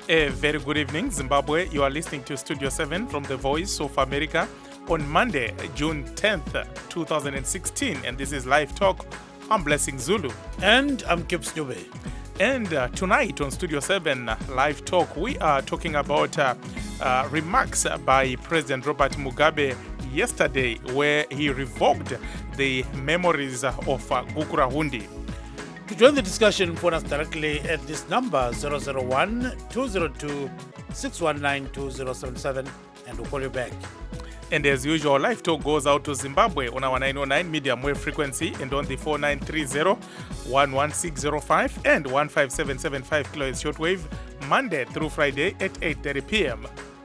A very good evening, Zimbabwe. You are listening to Studio 7 from the Voice of America on Monday, June 10th, 2016. And this is Live Talk. I'm Blessing Zulu. And I'm Gibbs Dube. And tonight on Studio 7 Live Talk, we are talking about remarks by President Robert Mugabe yesterday, where he revoked the memories of Gukurahundi. To join the discussion, phone us directly at this number 001-202-619-2077 and we'll call you back. And as usual, Live Talk goes out to Zimbabwe on our 909 medium wave frequency and on the 4930, 11605 and 15775 kHz shortwave, Monday through Friday at 8:30 p.m.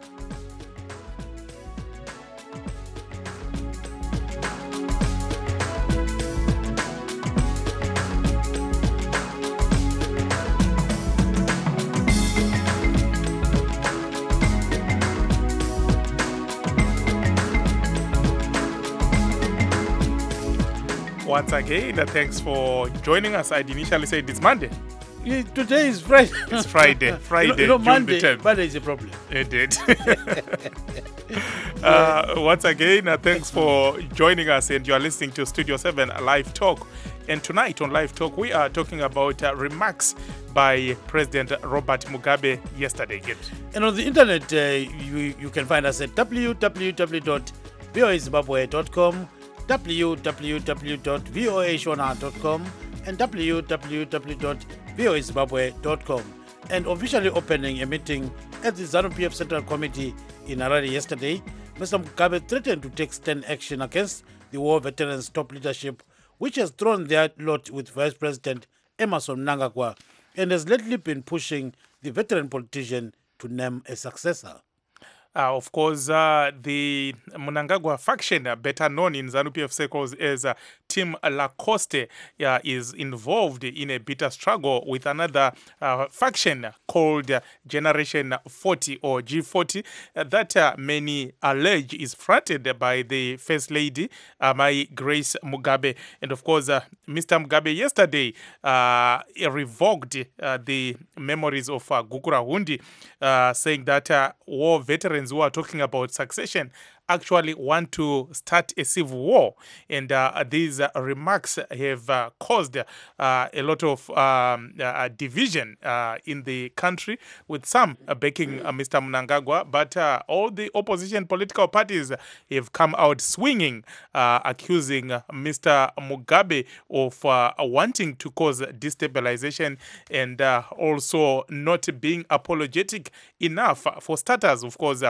Once again, thanks for joining us. I'd initially said it's Monday. Today is Friday. It's Friday. Friday, June Monday, the 10th. Monday is a problem. It did. Once again, thanks for joining us, and you are listening to Studio 7 Live Talk. And tonight on Live Talk, we are talking about remarks by President Robert Mugabe yesterday. Gibbs. And on the internet, you can find us at www.voazimbabwe.com, www.voashona.com, and www.voazimbabwe.com. And officially opening a meeting at the ZANU-PF Central Committee in Harare yesterday, Mr. Mugabe threatened to take stern action against the war veterans' top leadership, which has thrown their lot with Vice President Emmerson Mnangagwa and has lately been pushing the veteran politician to name a successor. Of course, the Mnangagwa faction, better known in ZANU-PF circles as Team Lacoste, is involved in a bitter struggle with another faction called Generation 40 or G40 that many allege is fronted by the First Lady, Mai Grace Mugabe. And of course, Mr. Mugabe yesterday revoked the memories of Gukurahundi, saying that war veterans who are talking about succession actually want to start a civil war. And these remarks have caused a lot of division in the country, with some backing Mr. Mnangagwa, but all the opposition political parties have come out swinging, accusing Mr. Mugabe of wanting to cause destabilization and also not being apologetic enough. For starters, of course,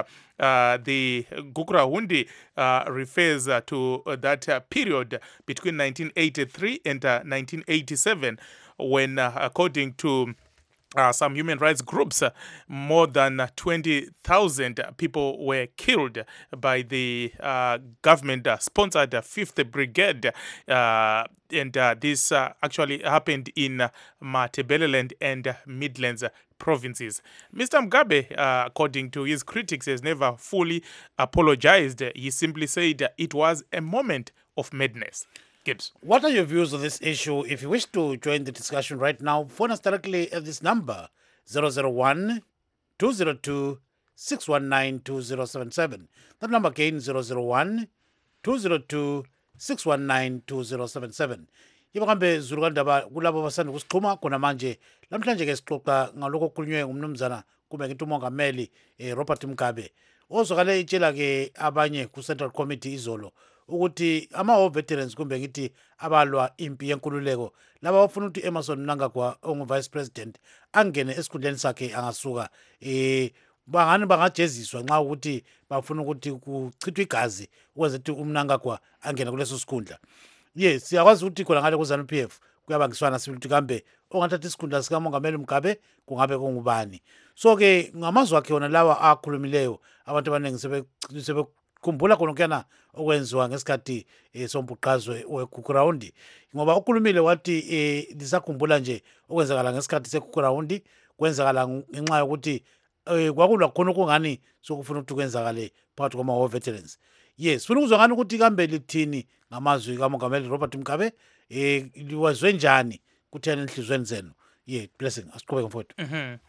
the Gukurahundi refers to that period between 1983 and 1987, when, according to some human rights groups, more than 20,000 people were killed by the government-sponsored 5th Brigade. And this actually happened in Matabeleland and Midlands provinces. Mr. Mugabe, according to his critics, has never fully apologized. He simply said it was a moment of madness. Gibbs. What are your views on this issue? If you wish to join the discussion right now, phone us directly at this number 001-202-619-2077. That number again 001-202-619-2077. Yiba kambe Zulu kandaba kulabo basanda kusiqhuma khona manje. Namhlanje ke sixoxa ngalokho okukhulunywe ngumnumzana kube ngithi umongameli Robert Mugabe. Ozokale itshela ke abanye ku Central Committee izolo ukuthi ama veterans kumbe ngithi abalwa impi yenkululeko laba bafuna ukuthi Emmerson Mnangagwa ongu Vice President angene esikhundleni sakhe angasuka bangani bangajeziswa nxa ukuthi bafuna ukuthi kuchithwe igazi ukwenza ukuthi uMnangagwa angene kuleso sikhundla. Yes, siyakwazi ukuthi khona ngale ku ZANU-PF kuyabangiswana sibithi kambe ongathatha isikhundla sika Mongameli Mugabe kungabe kungubani. So ke ngamazwi akhe wona lawa akhulumileyo abantu abaningi sebekhumbula khona kuyana okwenziwa ngesikhathi sombhuqazwe weGukurahundi, ngoba ukhulumile wathi lisakhumbula nje okwenzakala ngesikhathi seGukurahundi kwenzakala ngenxa yokuthi kwakulwa khona okungani sokufuna ukuthi kwenzakale phakathi kwama-war veterans. Yes, funa ukuzwa ngani ukuthi kambe lithini ngamazwi kaMongameli Robert Mugabe, liwazwe njani kuthena enhlizweni zenu? Yeah, Blessing, asiqhubeke mfowethu.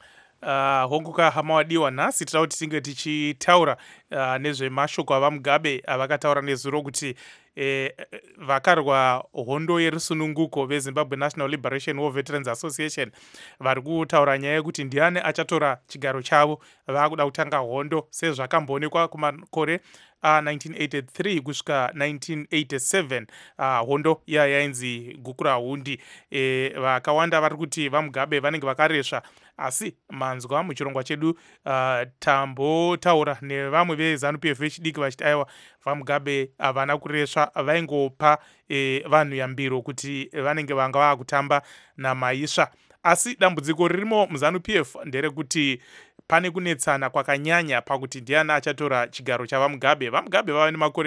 honguka hama wadiwa nhasi tinoda kuti tinge tichitaura nezvemashoko avamugabe avakataura nezuro kuti vakarwa hondo yerusununguko vezimbabwe national liberation war veterans association vari kutaura nyaya yekuti ndiani achatora chigaro chavo. Vakuda kutanga hondo sezvakamboonekwa kumakore 1983 kusvika 1987 hondo yainzi gukurahundi. Vakawanda vari kuti vamugabe vanenge vakaresva, asi manzwa muchirongwa chedu tambotaura nevamwe veZANU-PF vechidiki vachiti aiwa vamugabe havana kuresva, vaingopa vanhu yambiro kuti vanenge vanga vakutamba namaisva. Asi dambudziko ririmo muZANU-PF nderekuti pane kunetsana kwakanyanya pakuti ndiani achatora chigaro chavamugabe. Vamugabe vava nemakore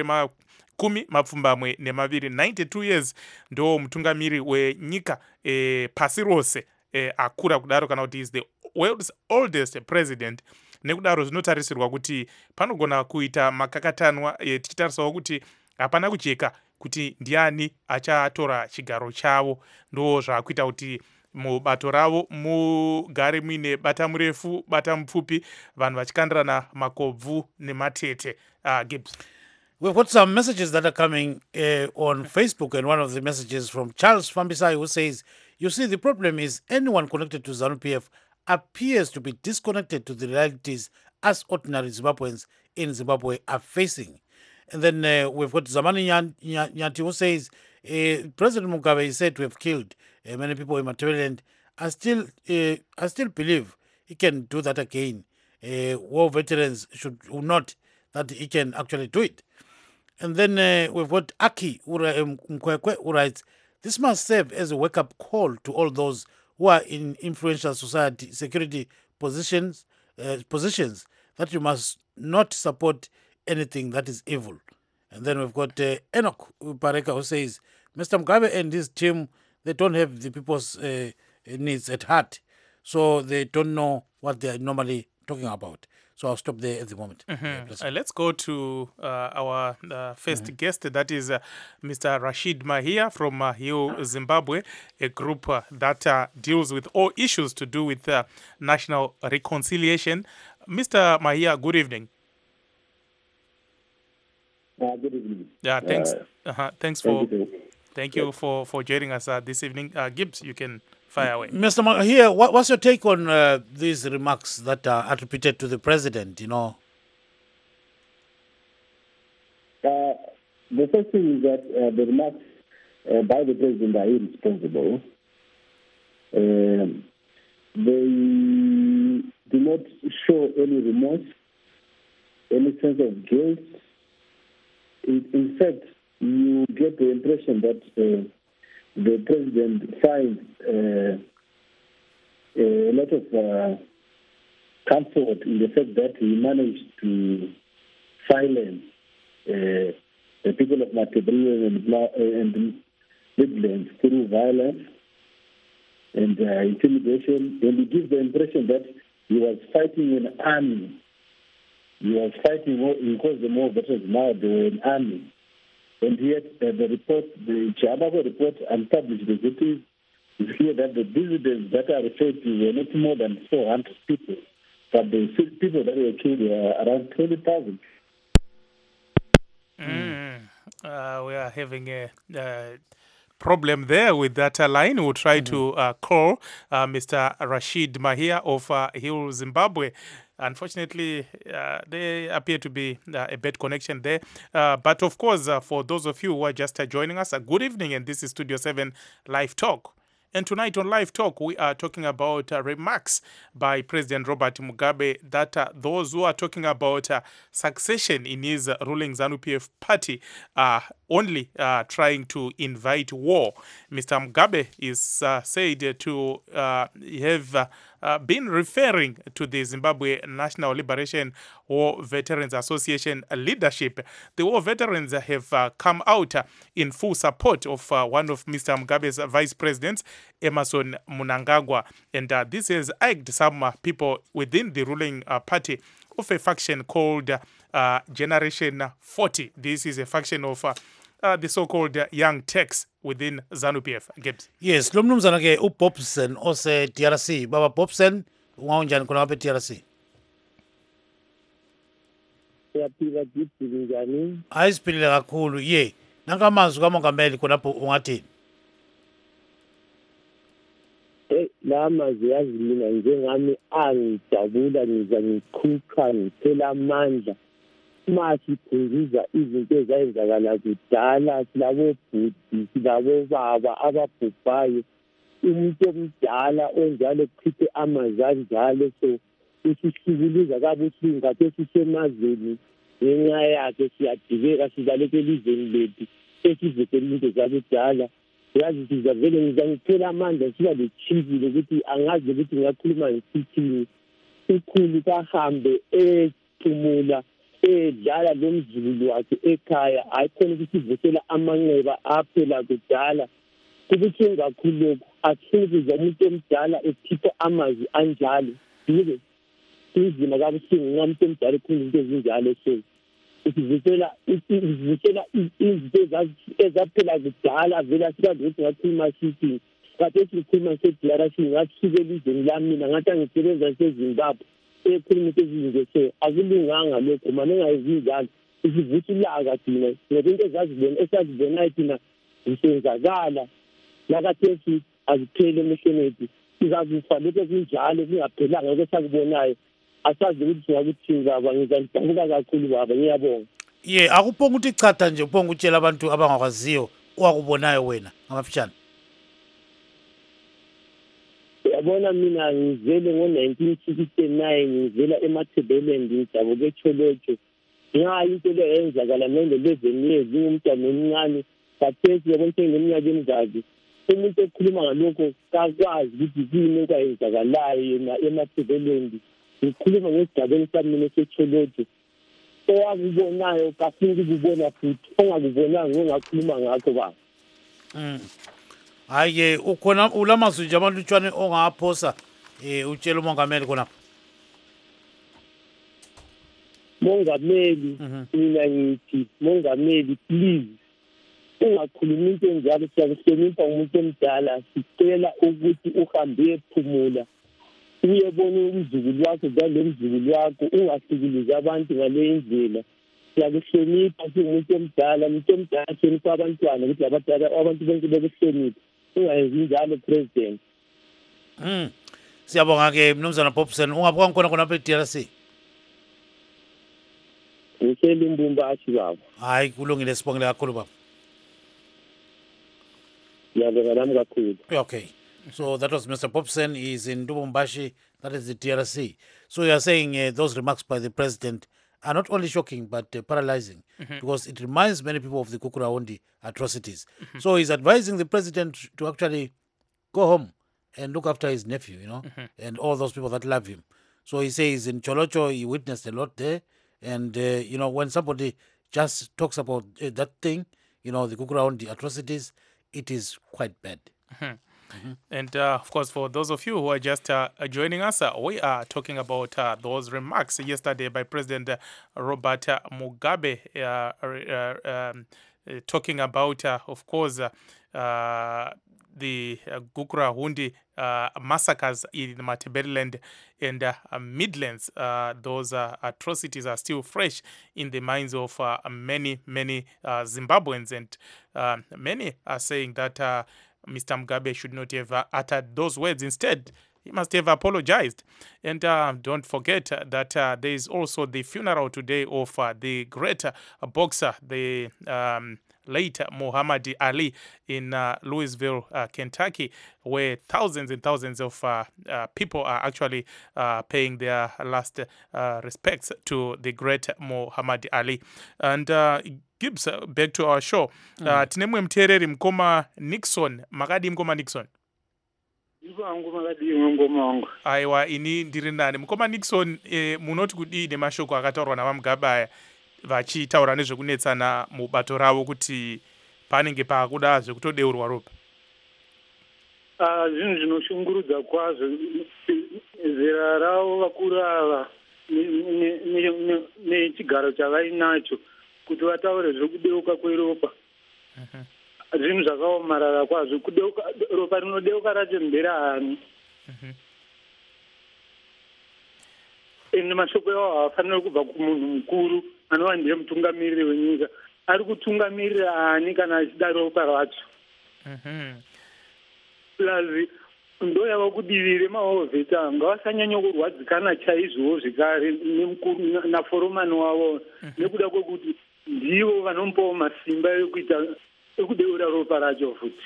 12 92 years ndo mutungamiri wenyika pasi rose akura kudaro, kana kuti is the world's oldest president. Nekudaro zvinotarisirwa kuti panogona kuita makakatanwa tichitarisawo kuti hapana kujeka kuti ndiani achatora chigaro chavo. Ndo zvakuita kuti mubato ravo mugare muine bata murefu bata mupfupi, vanhu vachikandirana makobvu nematete. Gibbs. We've got some messages that are coming on Facebook, and one of the messages from Charles Fambisai, who says, you see, the problem is anyone connected to ZANU-PF appears to be disconnected to the realities as ordinary Zimbabweans in Zimbabwe are facing. And then we've got Zamani Nyanti, who says, President Mugabe is said to have killed many people in Matabeleland. I still believe he can do that again. War veterans should not, that he can actually do it. And then we've got Aki Mkwekwe, who writes, this must serve as a wake-up call to all those who are in influential security positions, that you must not support anything that is evil. And then we've got Enoch Pareka, who says, Mr. Mugabe and his team, they don't have the people's needs at heart, so they don't know what they are normally talking about. So I'll stop there at the moment. Let's go to our first guest, that is Mr. Rashid Mahia from HEAL Zimbabwe, a group that deals with all issues to do with national reconciliation. Mr. Mahia, good evening. Good evening. Yeah, thanks. Thank you for joining us this evening. Gibbs, you can fire away. Mr. Mahia, what's your take on these remarks that are attributed to the president, you know? The first thing is that the remarks by the president are irresponsible. They do not show any remorse, any sense of guilt. In fact, you get the impression that the president finds a lot of comfort in the fact that he managed to silence the people of Matabeleland and Midlands through violence and intimidation. And he gives the impression that he was fighting an army. He was fighting, because the more veterans now, they were an army. And yet, the report, the Chiabago report, unpublished as it is clear that the dissidents that are referred to were not more than 400 people, but the people that were killed were around 20,000. We are having a problem there with that line. We'll try to call Mr. Rashid Mahia of HEAL Zimbabwe. Unfortunately, there appear to be a bad connection there. But of course, for those of you who are just joining us, good evening, and this is Studio 7 Live Talk. And tonight on Live Talk, we are talking about remarks by President Robert Mugabe that those who are talking about succession in his ruling ZANU-PF party are only trying to invite war. Mr. Mugabe is said to have been referring to the Zimbabwe National Liberation War Veterans Association leadership. The war veterans have come out in full support of one of Mr. Mugabe's vice presidents, Emmerson Mnangagwa, and this has egged some people within the ruling party of a faction called Generation 40. This is a faction of the so-called young Turks within ZANU-PF. Gibbs. Yes, lo mnumzana ke uBobson ose DRC. Baba Bobson, ungaunjani khona lapha e-TRC? Siyaphila jithi njani? Hayi siphilile kakhulu. Ye, nanka amazwi kamongameli khonapho ungathini? La mazwi yazi mina njengami angijabula ngiza ngiqhuqa ngithela amandla uma siphunguza izinto ezayenzakala kudala, silabo bhuti silabo baba ababhubhayo, umuntu omdala onjalo kuchithe amazwi anjalo, so usihlukuliza kabuhlungu kade sisemazweni ngenxa yakhe, siyadibeka sibaleke elizweni lethu esivekela into zakudala. Yazi sizavele ngizangithela amandla siba lechizile ukuthi angazi ukuthi ngakhuluma ngisithini. Ukhulu kahambe ethumula edlala lomzukulu wakhe ekhaya, hayi khona ukuthi ivusela amanxeba aphela kudala. Kubuhlungu kakhulu lokhu, asifuni umuntu omdala ekhipha amazwi anjalo. Yize inzima kabuhlungu ngamuntu omdala ekhuluma into ezinjalo, so isivusela izinto ezaphela kudala vele sikwazi ukuthi ngakhuluma sithi kade sikhuluma se-DRC ngathike elizweni lami mina ngathi angisebenza seZimbabwe ekhuluma into ezinje, so akulunganga lokho mane engayenzi njalo. Isivusa ulaka thina ngoba into esazibonayo thina zisenzakala lakathesi azipheli emehlweni ethu, sizakufa lokho kunjalo kungaphelanga lokho esakubonayo. Asazi ukuthi singakuthini baba, ngizanidabuka kakhulu baba, ngiyabonga. Ye, akuphonga ukuthi chatha nje uphonga utshela abantu abangakwaziyo owakubonayo wena ngamafishane. Yabona mina ngizele ngo-1969 ngivela eMatabeleland ngidabuka eCholotsho. Nxa into le yenzakala nge-11 years ngumntwana omncane, kathesi yabona sengineminyaka emingaki. Umuntu ekhuluma ngalokho kakwazi ukuthi yini okwayenzakalayo yena eMatabeleland. Ngikhuluma ngesigabeni sami mina eseCholotsho. Owakubonayo kafuni ukubona futhi, ongakubonanga ongakhuluma ngakho baba. Hayi ukhona ulamazwi nje abantu utshwane ongaphosa utshela umongameli khonapho. Mongameli, mina ngithi mongameli, please ungakhulumi into enjalo, siyakuhlonipha umuntu omdala, sicela ukuthi uhambe ephumula uyebona umzukulu wakho ngalo mzukulu wakho, ungahlukuluzi abantu ngale ndlela. Siyakuhlonipha singumuntu omdala, umuntu omdala hlonipha abantwana ukuthi abantu bonke bekuhlonipha, ungayenzi njalo president. Siyabonga ke mnumzana Bobson, ungabuka khona khona lapha e-DRC. Ngiselumbumbashi baba. Hayi kulungile, sibongile kakhulu baba. Ngiyabonga nami kakhulu. Okay. So that was Mr. Bobson. He's in Lubumbashi, that is the DRC. So you are saying those remarks by the president are not only shocking but paralyzing, because it reminds many people of the Kukurahundi atrocities. So he's advising the president to actually go home and look after his nephew, and all those people that love him. So he says in Cholocho, he witnessed a lot there. And, when somebody just talks about that thing, the Kukurahundi atrocities, it is quite bad. And of course, for those of you who are just joining us, we are talking about those remarks yesterday by President Robert Mugabe, talking about, of course, the Kukurahundi massacres in Matabeleland and Midlands. Those atrocities are still fresh in the minds of many Zimbabweans, and many are saying that Mr. Mugabe should not have uttered those words. Instead, he must have apologized. And don't forget that there is also the funeral today of the great boxer, the late Muhammad Ali, in Louisville, Kentucky, where thousands and thousands of people are actually paying their last respects to the great Muhammad Ali. And Gibbs, back to our show. Tinemwe mtereri mkoma Nixon. Makadi mkoma Nixon? Aiwa, ini ndiri nani. Mkoma Nixon, munoti kudi nemashoko akataurwa naVaMugabe vachitaura nezvekunetsana mubato ravo kuti panenge pakuda zvekutodeurwa ropa. Zvinhu zvinoshungurudza kwazvo, zera ravo vakuru ava nechigaro chavainacho kuti vataure zvekudeuka kweropa. Zvinhu zvakaomarara kwazvo, ropa rinodeuka racho mbera hani. ende mashoko iwawo haafaniri kubva kumunhu mukuru anova ndiye mutungamiriri wenyika. Ari kutungamirira ani kana achida ropa racho. Plazi ndo yava kudivire mahovheta ngavasanyanya kurwadzikana chaizvowo zvekare nemukuru naforomani wavo nekuda kwekuti ndivo vanomupawo masimba ekudeura ropa racho futi.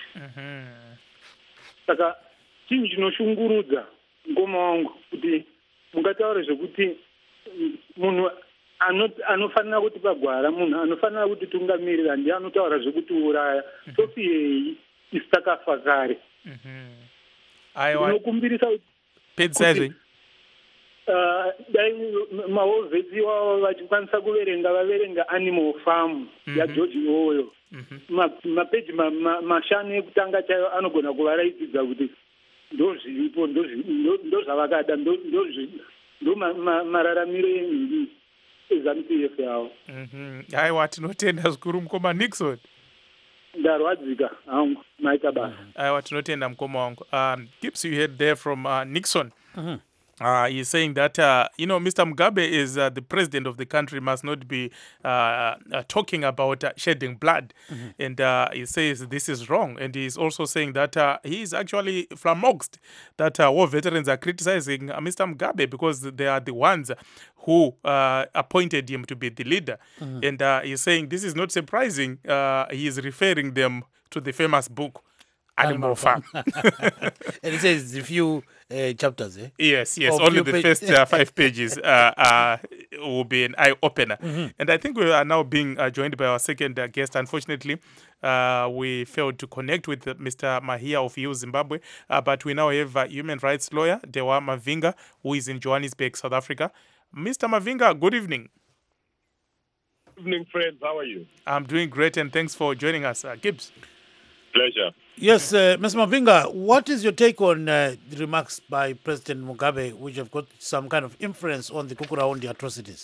Saka chinhu chinoshungurudza mukoma wangu kuti mungataura zvekuti munhu anofanira kuti pagwara, munhu anofanira kuti tungamirira ndiye anotaura zvekuti uraya tofi yeyi isi takafa kare. Inokumbirisa kuti dai mahovheti iwavo vachikwanisa vaverenga Animal Farm yaGeorge Orwell, mapeji mashanu ekutanga chayo anogona kuvaraitidza kuti ndo zviripo, ndo zvavakada, ndo mararamiro enhumbi eZANU-PF yavo. Aiwa, tinotenda zvikuru mukoma Nixon. Ndarwadzika hangu maita basa. Aiwa, tinotenda mukoma wangu. Gibbs, you heard there from Nixon. He's saying that, Mr. Mugabe is the president of the country, must not be talking about shedding blood. And he says this is wrong. And he's also saying that he is actually flummoxed that war veterans are criticizing Mr. Mugabe because they are the ones who appointed him to be the leader. And he's saying this is not surprising. He is referring them to the famous book, Animal Farm. And it says a few chapters, eh? Yes, only the first 5 pages will be an eye-opener. And I think we are now being joined by our second guest. Unfortunately, we failed to connect with Mr. Mahia of You Zimbabwe, but we now have a human rights lawyer, Dewa Mavinga, who is in Johannesburg, South Africa. Mr. Mavinga, good evening. Good evening, friends. How are you? I'm doing great, and thanks for joining us. Gibbs. Pleasure. Yes, Mr. Mavinga, what is your take on the remarks by President Mugabe, which have got some kind of influence on the Gukurahundi atrocities?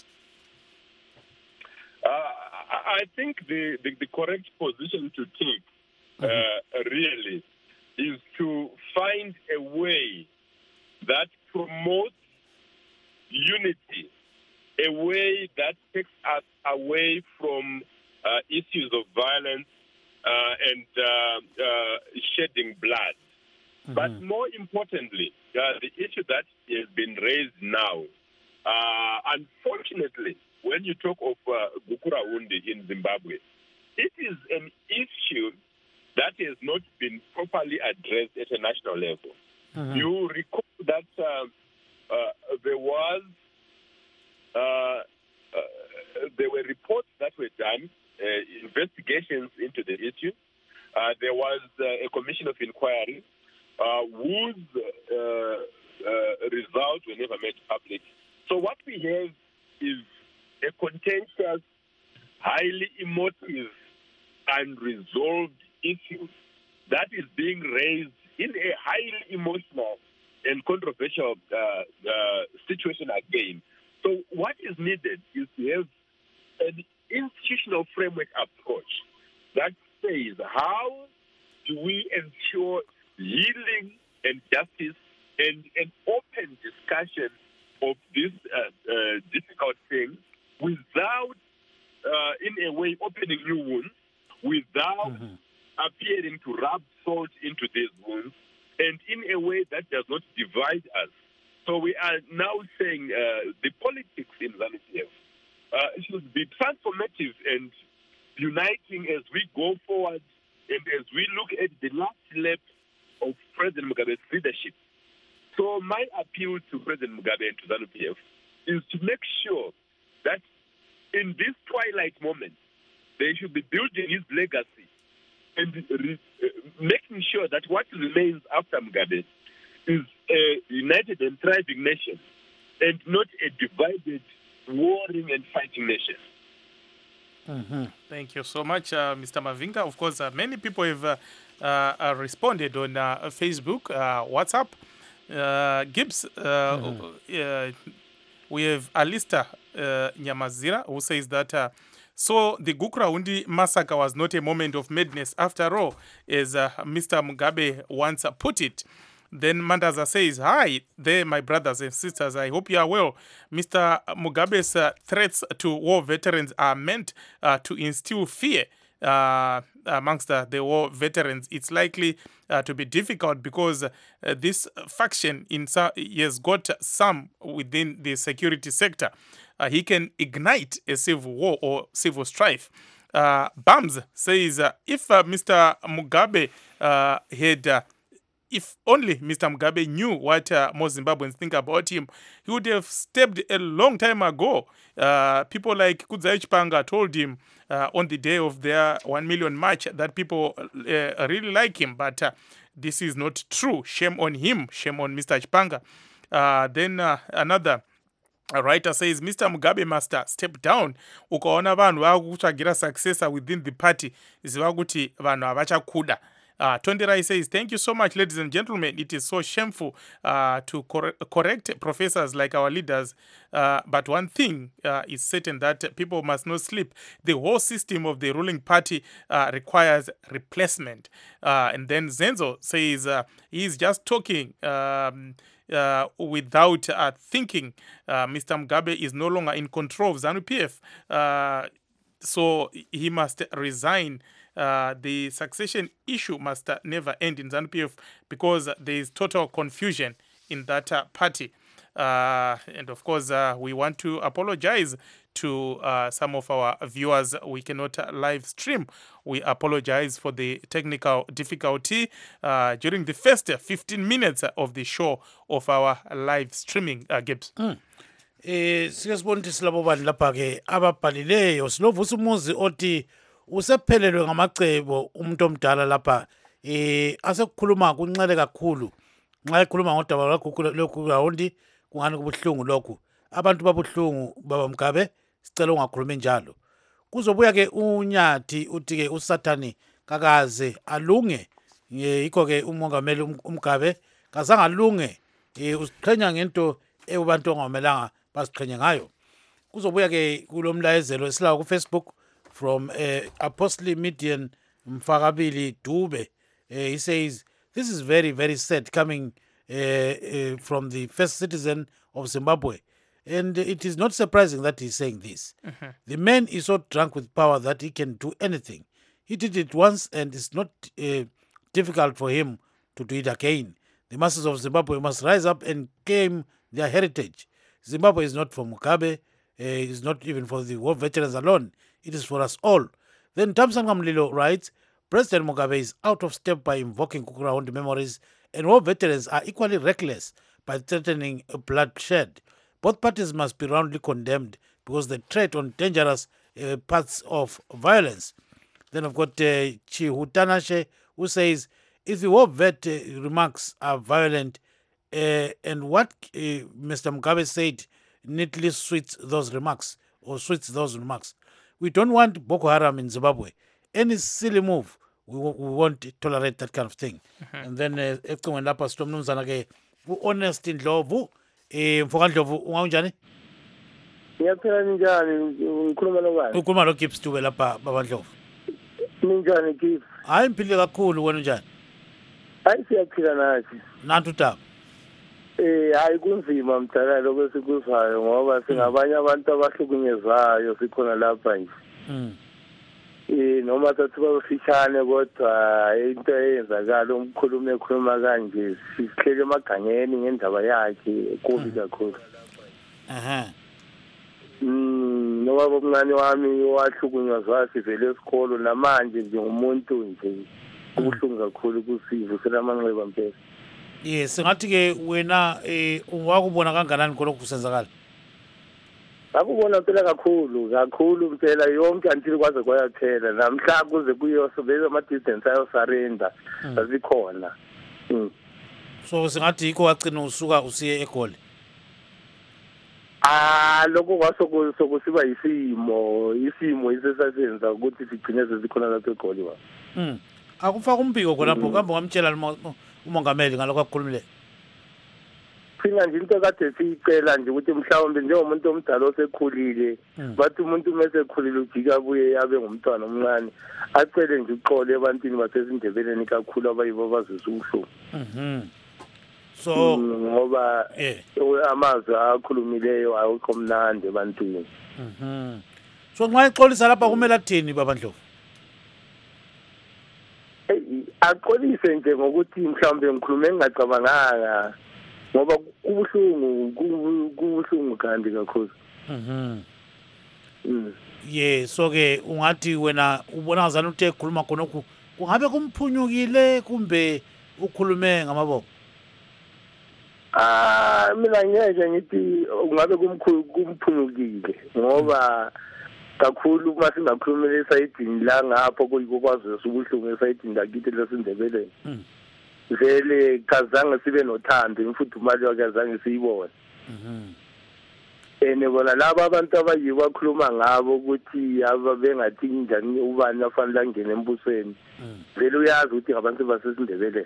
I think the correct position to take really is to find a way that promotes unity, a way that takes us away from issues of violence and shedding blood. But more importantly, the issue that has been raised now, unfortunately, when you talk of Gukurahundi in Zimbabwe, it is an issue that has not been properly addressed at a national level. You recall that there were reports that were done, investigations into the issue. There was a commission of inquiry whose results were never made public. So what we have is a contentious, highly emotive, unresolved issue that is being raised in a highly emotional and controversial situation again. So what is needed is to have an institutional framework approach that says how do we ensure healing and justice and an open discussion of this difficult thing without, in a way, opening new wounds, without appearing to rub salt into these wounds, and in a way that does not divide us. So we are now saying the politics in ZANU-PF should be transformative and uniting as we go forward and as we look at the last lap of President Mugabe's leadership. So my appeal to President Mugabe and to ZANU-PF is to make sure that in this twilight moment, they should be building his legacy and making sure that what remains after Mugabe is a united and thriving nation and not a divided, warring and fighting nation. Thank you so much, Mr. Mavinga. Of course, many people have responded on Facebook, WhatsApp. Gibbs, we have Alista Nyamazira who says that so the Gukurahundi massacre was not a moment of madness after all, as Mr. Mugabe once put it. Then Mandaza says, "Hi there, my brothers and sisters. I hope you are well. Mr. Mugabe's threats to war veterans are meant to instill fear amongst the war veterans. It's likely to be difficult because this faction has got some within the security sector. He can ignite a civil war or civil strife." Bams says, if Mr. Mugabe if only Mr. Mugabe knew what most Zimbabweans think about him, he would have stepped a long time ago. People like Kudzai Chipanga told him on the day of their 1 million march that people really like him, but this is not true. Shame on him. Shame on Mr. Chipanga. Then another writer says, Mr. Mugabe must step down. Ukaona vanhu vakutsvagira successor within the party, ziva kuti vanhu havachakuda. Tondirai says, thank you so much, ladies and gentlemen. It is so shameful to correct professors like our leaders. But one thing is certain, that people must not sleep. The whole system of the ruling party requires replacement. And then Zenzo says he's just talking without thinking. Mr. Mugabe is no longer in control of ZANU-PF. So he must resign. The succession issue must never end in ZANU-PF because there is total confusion in that party. And of course, we want to apologize to some of our viewers. We cannot live stream. We apologize for the technical difficulty during the first 15 minutes of the show of our live streaming, Gibbs. Sike sibona ukuthi silabo bantu lapha ke ababhalileyo. Silovusa umuzi othi usephelelwe ngamacebo umuntu omdala lapha asekukhuluma kunxele kakhulu. Nxa ekhuluma ngodaba lokhu grawundi kungani kubuhlungu lokhu. Abantu babuhlungu baba Mugabe, sicela ungakhulumi njalo. Kuzobuya ke uNyathi uthi ke uSathani kakaze alunge. Yikho ke umongameli uMugabe kazange alunge. Usiqhenya ngento ebantu ongamelanga basiqhenye ngayo. Kuzobuya ke kulomlayezelo esilawo ku Facebook from Apostle Midian Mfakabili Dube. He says, this is very, very sad coming from the first citizen of Zimbabwe. And it is not surprising that he's saying this. The man is so drunk with power that he can do anything. He did it once and it's not difficult for him to do it again. The masses of Zimbabwe must rise up and claim their heritage. Zimbabwe is not for Mugabe. It is not even for the war veterans alone. It is for us all. Then Tamsanga Mlilo writes, President Mugabe is out of step by invoking Kukurawundi memories, and war veterans are equally reckless by threatening bloodshed. Both parties must be roundly condemned because they tread on dangerous paths of violence. Then I've got Chihutanashe, who says, if the war vet remarks are violent, and what Mr. Mugabe said neatly suits those remarks. We don't want Boko Haram in Zimbabwe. Any silly move, we won't tolerate that kind of thing. And then ecingweni lapha sitomnumzana ke u-Honest Ndlovu Mfoka Ndlovu unganjani? Ngiyaphila njani ngikhuluma nobani? Ukhuluma lo Gibbs Dube lapha baba Ndlovu. Ninjani Gibbs? Hayi mphile kakhulu wena njani? Hayi siyaphila nathi. Nantu taba. Hayi kunzima mdala lokho sikuzwayo ngoba singabanye abantu abahlukunyezayo sikhona lapha nje. Noma sathi babafishane kodwa into eyenzakala umkhulumi ekhuluma kanje sihlele emagangeni ngendaba yakhe kubi kakhulu. Noma bomncane wami wahlukunyezwa sivele esikolo namanje nje umuntu nje ubuhlungu kakhulu kusivu selamanxeba mpela. Yes, ngathi ke wena wakubona kanganani khonokho kusenzakala? Akubona phela kakhulu phela yonke until kwaze kwayaphela namhla kuze kuyosobeza ama distance ayo surrender asikhona. So singathi yikho wagcina usuka usiye eGoli. Lokho kwasokusiba isimo isisasenza ukuthi sigcine sesikhona lapha eGoli wa. Akufaka umbiko khonapho kambe ngamtshela umongameli ngalokho akukhulumile. Phina nje into kade siyicela nje ukuthi mhlawumbe njengomuntu omdala osekhulile bathi umuntu mesekhulile ujika buye abe ngumntwana omncane acele nje uxole ebantwini basezindebeleni kakhulu abayibo bazisa ubuhlungu. So ngoba yeah. amazwi akhulumileyo awukho mnandi ebantwini. So nxa ixolisa lapha kumele athini babandlovu? Aqolise nje ngokuthi mhlawumbe ngikhulume ngingacabanganga ngoba kubuhlungu kanti kakhulu. Yeah, so ke ungathi wena ubona ngazana uthe khuluma khonokho kungabe kumphunyukile kumbe ukhulume ngamaboko? Mina ngeke ngithi ungabe kumphunyukile ngoba kakhulu uma singakhulumela esayidini la ngapho kuyikwazi ubuhlungu esayidini lakithi lesindebeleni. Vele kazange sibe nothando imfudumalo yakazange siyibone. Bona laba abantu abayibo bakhuluma ngabo ukuthi ababengathi njani ubani afanele angene embusweni. Vele uyazi ukuthi ngabantu basesindebeleni.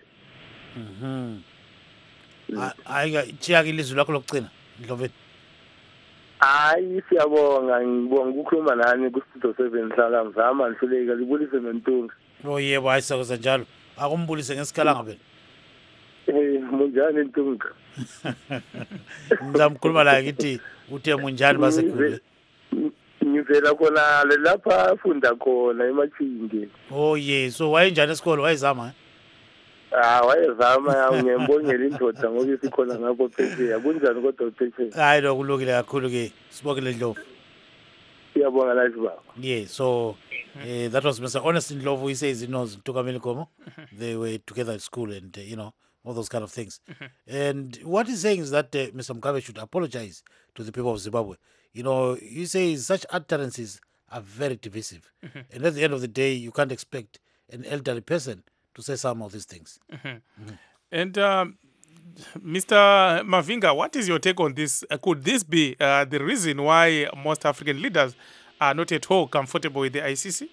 Hayi chiya ilizwi lakho lokugcina Ndloveni. Hayi siyabonga ngibonga ukukhuluma nani ku-Studio 7 hlala ngizama ngihluleka libulise nentunga. Yebo hayi sakuza njalo akumbulise ngesikhala ngabela. Munjani intunga? Ngizamkhuluma la ngithi uthe munjani basekhulu. Ngivela khona lapha afunda khona eMachinge. So wayenjani esikole wayezama? Wayezama ngiyembongela indoda ngoba isikhona ngapho phesheya kunjani kodwa phesheya? Hayi lokulungile kakhulu ke sibongele Ndlovu. Siyabonga la sibaba. Yeah, so that was Mr. Honest Ndlovu. He says he knows Tukameli Komo. They were together at school and all those kind of things. And what he's saying is that Mr. Mugabe should apologize to the people of Zimbabwe. He says such utterances are very divisive. And at the end of the day, you can't expect an elderly person to say some of these things. And Mr. Mavinga, what is your take on this? Could this be the reason why most African leaders are not at all comfortable with the ICC?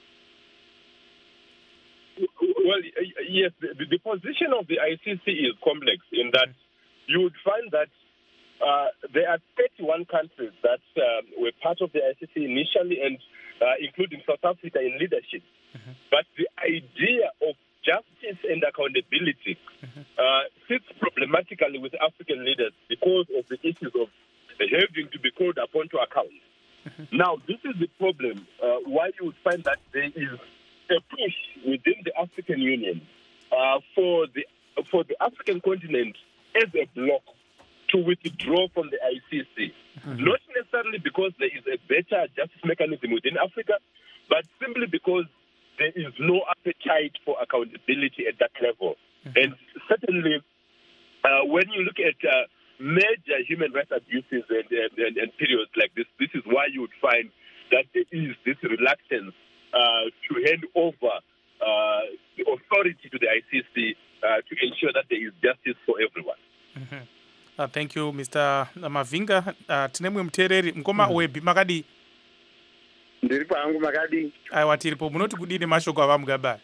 Well, yes, the position of the ICC is complex in that you would find that there are 31 countries that were part of the ICC initially, and including South Africa in leadership. But the idea of justice and accountability sits problematically with African leaders because of the issues of having to be called upon to account. Now, this is the problem why you would find that there is a push within the African Union for the African continent as a bloc to withdraw from the ICC. Not necessarily because there is a better justice mechanism within Africa, but simply because there is no appetite for accountability at that level. And certainly, when you look at major human rights abuses and periods like this is why you would find that there is this reluctance to hand over the authority to the ICC to ensure that there is justice for everyone. Thank you, Mr. Mavinga. Tinemwe mtereri mkoma webi makadi. Ndiri pangu makadi. Aiwa tiripo munoti kudini mashoko ava Mugabe.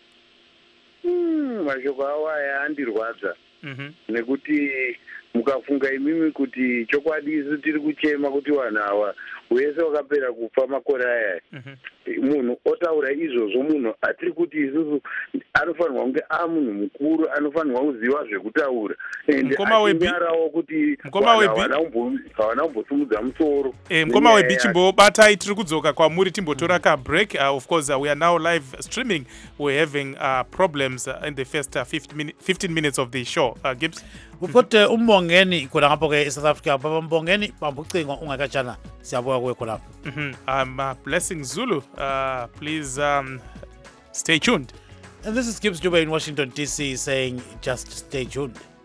Mashoko awa yandirwadza. Nekuti mukafunga imimi kuti chokwadi isu tiri kuchema kuti vanhu ava wese wakapera kufa makore aya. Munhu otaura izvozvo munhu atiri kuti isusu anofanirwa kunge munhu mukuru anofanirwa kuziva zvekutaura ende anyarawo kuti havana kumbosimudza musoro. Mukoma webi chimbobatai tiri kudzoka kwamuri timbotora ka break. Of course we are now live streaming. We're having problems in the first 15 minutes of the show. Gibbs. We've got umbongeni khona ngapho ke eSouth Africa. Baba Mbongeni bamba ucingo ungakatshana siyabuya kuwe khona. I'm Blessing Zulu. Please stay tuned. And this is Gibbs Juba in Washington DC saying just stay tuned.